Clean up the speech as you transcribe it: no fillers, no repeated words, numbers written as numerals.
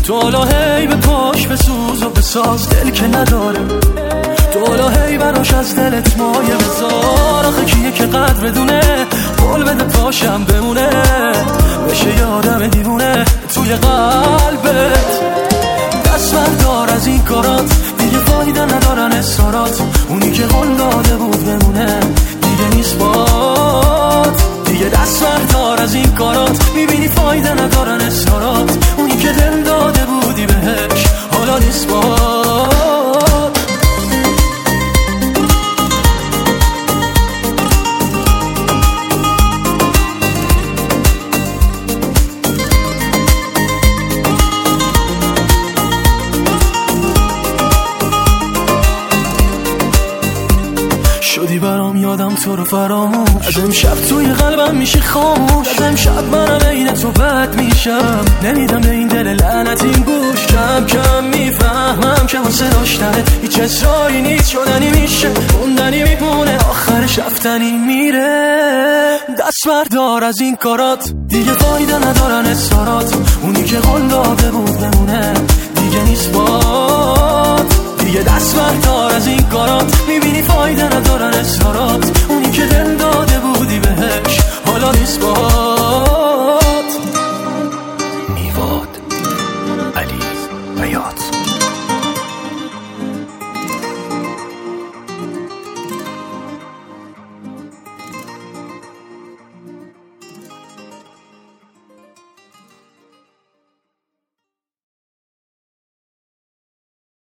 تو حالا هی به پاش بسوز و بساز دل که نداره، تو حالا هی براش از دلت مایه بذار. آخه کیه که قدر بدونه قول بده پاشم بمونه، بشه یادم دیوونه توی قلبت. دست بردار از این کارات، دیگه فایده ندارن اصرارات. اونی که قول داده بود بمونه دیگه نیست بات. دیگه دست بردار از این کارات، میبینی فایده ندارن اصرارات. اونی که دل داده بودی بهش حالا نیست بات. شدی برام یادم تو رو فراموش، از امشب توی قلبم میشی خاموش. از امشب منم عین تو بد میشم، نمیدم به این دل لعنتیم گوش. کم کم میفهمم که واسه داشتنه هیچ اصراری نیست، شدنی میشه موندنی میمونه، آخرش رفتنی میره. دست بردار از این کارات، دیگه فایده ندارن اصرارات. اونی که قول داده بود بمونه دیگه نیست بات. دیگه دست بردار از این کارات، میبینی فایده ندارن اصرارات. اونی که دل داده بودی بهش حالا نیست بات.